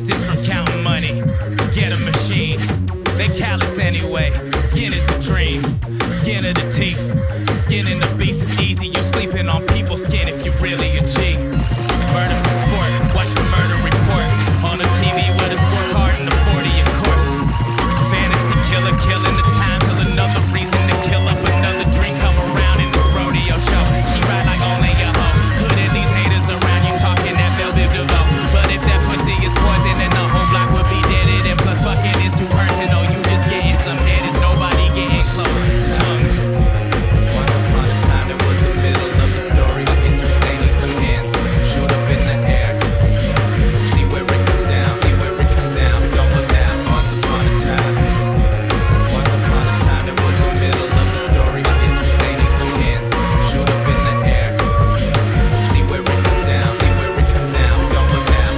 Blessings from counting money. Get a machine. They callous anyway. Skin is a dream. Skin of the teeth. Skin in the beast is easy. You sleeping on people's skin if you really a G. Murder for sport. Watch the murder report. On the TV with a scorecard and the 40, of course. Fantasy killer killing the time till another reason to kill up another dream come around in this rodeo show. She ride like only a hoe. Putting these haters around you talking that velvet below. But if that pussy is poison, then the whole block would be dead. And plus fucking is too personal. You just getting some head. Is nobody getting close. Tongues. Once upon a time there was the middle of the story. They need some hands. Shoot up in the air. See where it come down. See where it come down. Don't look down. Once upon a time. Once upon a time there was the middle of the story. They need some hands. Shoot up in the air. See where it come down. See where it come down. Don't look down.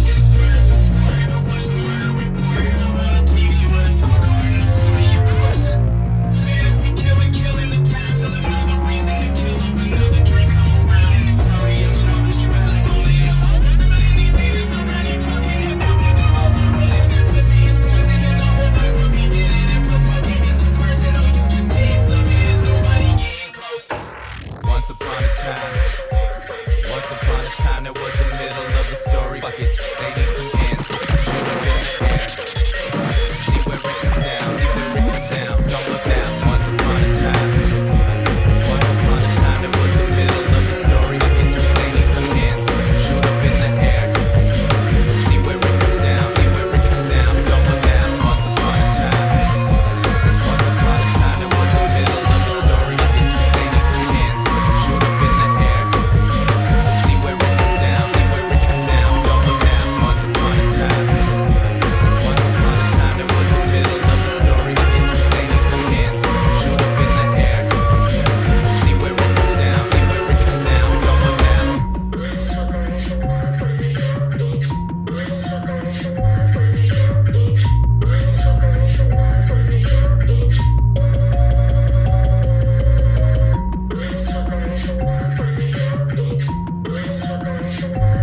Once upon a time. Once upon a time there was the middle of the story. Fuck it, they need some hands. Shoot up in the air. See where it come down. See where it come down. Don't look down. Once upon a time. Once upon a time there was the middle of the story. They need some hands. Shoot up in the air. See where it come down. See where it come down. Don't look down. Once upon a time. Once upon a time there was the middle of the story. They need some hands. Shoot up in the air. See where it come down. See where it come down. Don't look down. Once upon a time. Once upon a time there was the middle of the story. They need some hands. Shoot up in the air. See where it come down. See where it come down. Don't look down. Bring